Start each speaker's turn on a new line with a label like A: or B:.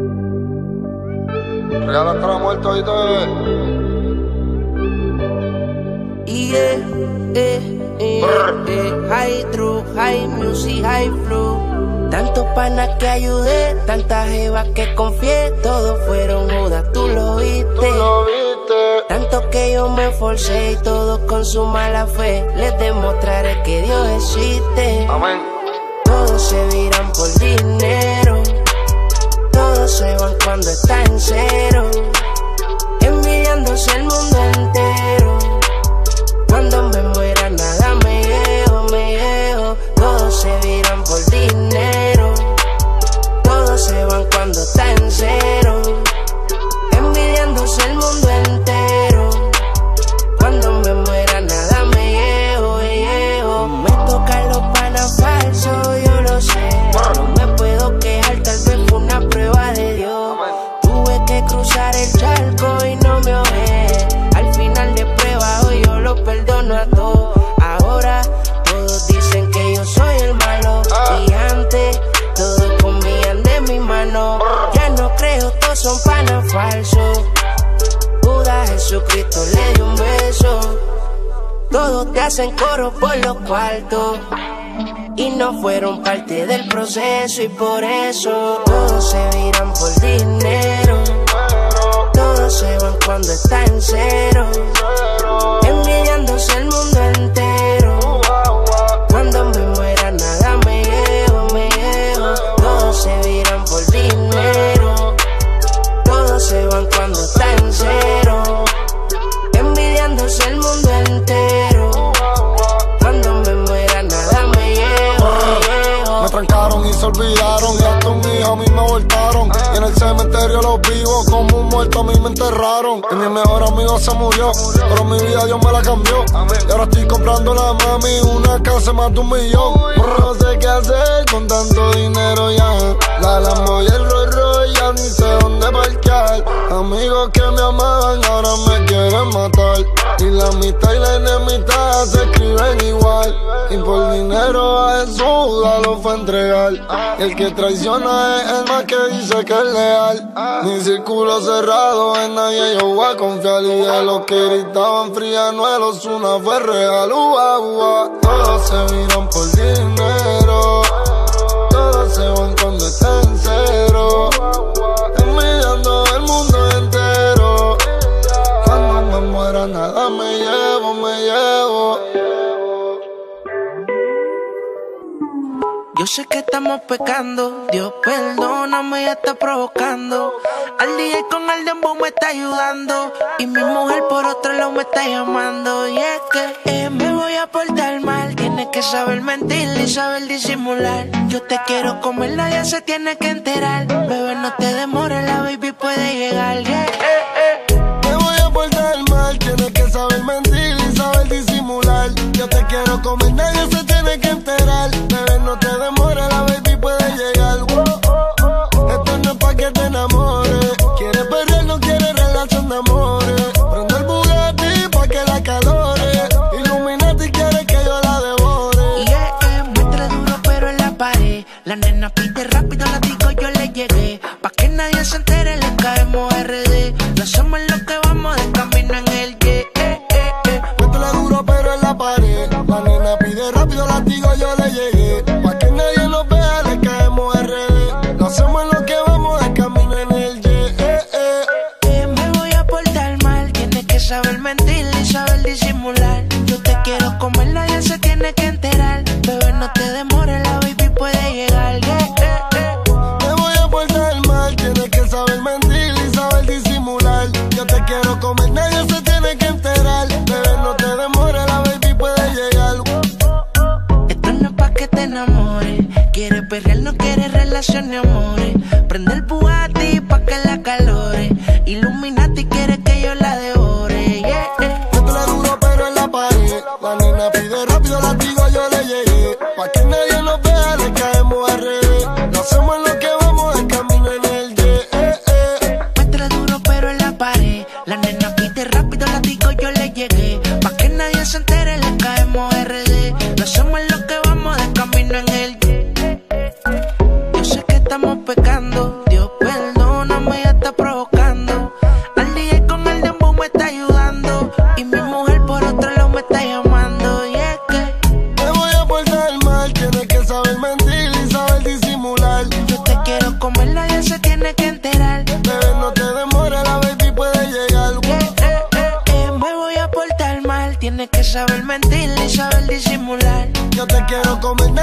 A: Real hasta la muerte, ¿oíste?
B: High true, high music, high flow. Tantos panas que ayudé, tantas jevas que confié, todos fueron jodas, tú lo viste. Tanto que yo me forcé y todos con su mala fe les demostraré que Dios existe.
A: Amén.
B: Todos se viran por dinero, todos se van cuando está en cero, envidiándose el mundo entero. Cuando me muera nada me llevo. Todos se viran por dinero, todos se van cuando está en cero, envidiándose el mundo entero. Cuando me muera nada me llevo. Me tocan los panas falsos, yo lo sé. No me puedo quejar, tal vez fue una prueba de Dios. Tuve que cruzar el charco y no me ahogué. Al final de prueba hoy yo lo perdono a todos. Ahora todos dicen que yo soy el malo, y antes todos comían de mi mano. Ya no creo, todos son panas falsos. Judas Jesucristo le dio un beso. Todos te hacen coro por los cuartos y no fueron parte del proceso, y por eso todos se viran por dinero, todos se van cuando está en cero, envidiándose el mundo entero. Cuando me muera nada me llevo. Todos se viran por dinero, todos se van cuando está en cero, envidiándose el mundo entero. Cuando me muera nada me llevo.
A: Me trancaron y se olvidaron, y hasta un hijo a mí me abortaron. Y en el cementerio los vivos, como un muerto a mí me enterraron. Y mi mejor amigo se murió, pero mi vida Dios me la cambió. Y ahora estoy comprando la mami una casa más de 1 millón. No sé qué hacer con tanto dinero ya. La Lambo y el Rolls Royce ya ni sé dónde parquear. Amigos que me amaban ahora me quieren matar. Y la amistad y la enemistad se escriben igual. Y por dinero a Jesús lo fue a entregar. Y el que traiciona es el más que dice que es leal. Mi círculo cerrado, en nadie yo voy a confiar. Y de los que gritaban frianuelos, una fue real. Todos se miran por dinero, todos se van cuando está en cero, envidiando el mundo entero. Cuando me muera nada me llevo.
B: Yo sé que estamos pecando, Dios perdóname, ya está provocando. Al día con el dembow me está ayudando, y mi mujer por otro lado me está llamando. Y es que me voy a portar mal, tienes que saber mentir y saber disimular. Yo te quiero comer, nadie se tiene que enterar. Bebé, no te demores, la baby puede llegar.
A: Me voy a portar mal, tienes que saber mentir y saber disimular. Yo te quiero comer, nadie se tiene que enterar. Bebé, no te demores, la baby puede llegar. Esto no es pa' que te enamores. Quieres perder, no quieres relación de amores. Prende el Bugatti pa' que la calore. Illuminati quiere que yo la devore.
B: Muestra duro pero en la pared. La nena pide rápido, la digo yo le llegué. Pa' que nadie se entere, le caemos RD. Lo hacemos en lo que vamos de camino en el
A: Muestra duro pero en la pared. La nena pide rápido, la digo yo le llegué. Pa' que nadie nos vea, le caemos RD. Lo hacemos en lo que vamos de camino en el
B: Me voy a portar mal, tienes que saber mentir y saber disimular. Yo te quiero comer, nadie se tiene que enterar. Bebé, no te demores, la baby puede llegar.
A: Me voy a portar mal, tienes que saber mentir y saber disimular. Yo te quiero comer, nadie se tiene que enterar. Bebé, no te demores, la baby puede llegar.
B: Esto no es pa' que te enamores. Quiere perrear, no quiere relación ni amores. Prende el Bugatti pa' que la calore. Illuminati quiere que yo la devore.
A: Métele duro pero en la pared. La nena pide rápido, la digo yo le llegué. Pa' que nadie nos vea, le caemos RD. Lo hacemos en lo que vamos de camino en el
B: Métele duro pero en la pared. La nena pide rápido, la digo yo le llegué. Pa' que nadie se entere, le caemos RD. Lo hacemos en lo que vamos de camino en el Yo sé que estamos pecando, Dios perdóname. saber mentir y saber disimular.
A: Yo te quiero comer